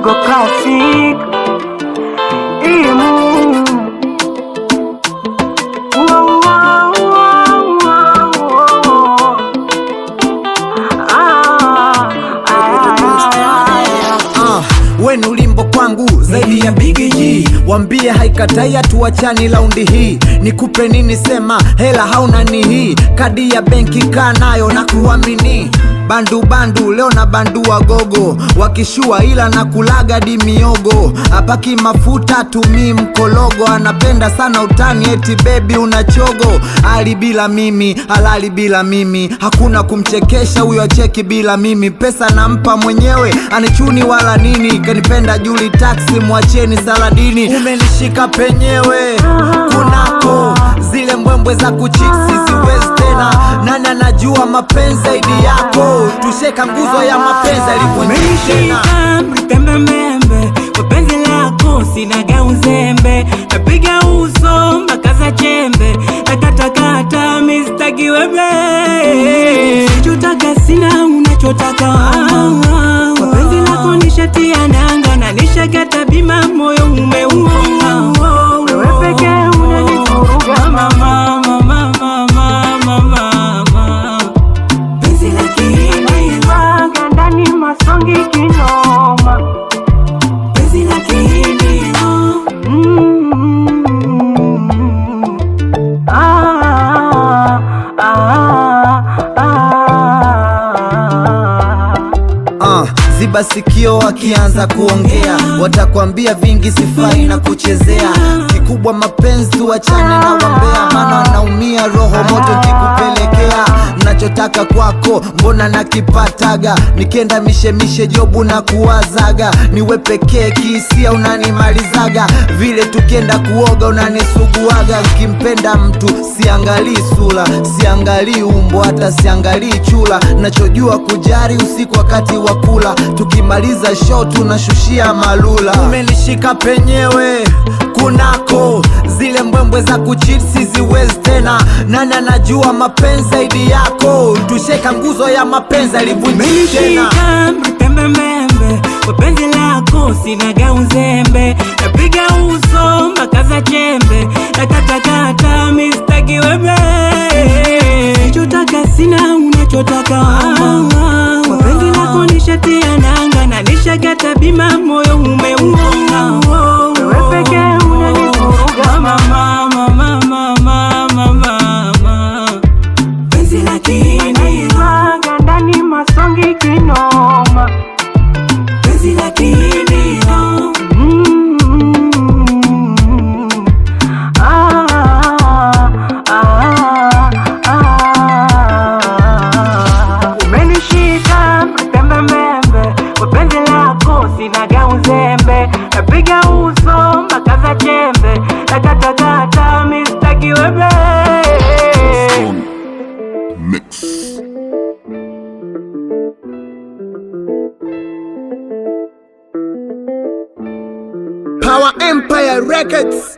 Dogo Classic Imu. Wenu ulimbo kwangu zaidi ya Big G. Wambie haikatai tuachani laundi hii. Nikupe nini sema hela hauna ni hii. Kadi ya benki kaa nayo na kuamini. Bandu leo na bandua gogo. Wakishua ila na kulaga di miogo. Apaki mafuta tumi mkologo. Anapenda sana utani eti baby unachogo. Ali bila mimi, halali bila mimi. Hakuna kumchekesha huyo acheki bila mimi. Pesa nampa mwenyewe, anichuni wala nini. Kanipenda Juli taxi mwacheni saladini. Umenishika penyewe, kunako zile mbwembwe za kuchiksi ziwezi tena. Nani anajua mapenzi zaidi yako. Tusheka nguzo ya mapenzi aliponyeshena. Mtembe membe, mapenzi lako sinaga uzembe. Napiga uso makaza chembe. Nakatakata mistaki webe. Chotaka sina unachotaka. Mapenzi lako nishatia nanga. Na nishakata bima moyo umeuma. Wewe peke unanivuruga mama. Masongi kinoma penzi la kilio. Ziba sikio wakianza kuongea. Watakwambia vingi sifai na kuchezea. Kikubwa mapenzi tuachane na wambea. Maana wanaumia roho moto kikupelekea. Nachotaka kwako mbona nakipataga. Nikienda mishemishe jobu na kuwazaga. Niwe pekee kihisia unanimalizaga. Vile tukienda kuoga unanisuguaga. Nikimpenda mtu siangalii sura, siangalii umbo, hata siangalii chula. Nachojua kujari usiku wakati wa kula. Tukimaliza show tunashushia malula. Umenishika penyewe, kunako zile mbwembwe za kuchipsi ziwezi tena. Nani anajua mapenzi zaidi yako. Tusheka nguzo ya mapenzi alivunjishena. Mtembe membe, mapenzi lako sinaga uzembe. Napiga uso makaza chembe. Nakatakata mistaki webe. Chotaka sina unachotaka. Mapenzi lako nishatia nanga. Na nishakata bima moyo umeuma. Wewe peke unanivuruga mama. Penzi la kinoma ndani masongi kinoma. Penzi la kinoma. Umenishika mtembe membe, mapenzi lako sinaga uzembe. Napiga uso makaza chembe. Nakatakata mistaki webe. Mix. Power Empire Records.